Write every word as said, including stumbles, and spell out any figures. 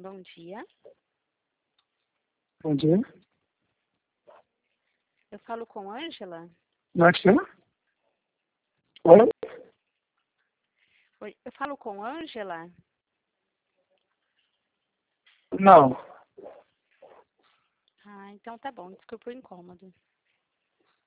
Bom dia. Bom dia. Eu falo com Ângela? Maxia? Oi? Oi, eu falo com Ângela? Não. Ah, então tá bom. Desculpa o incômodo.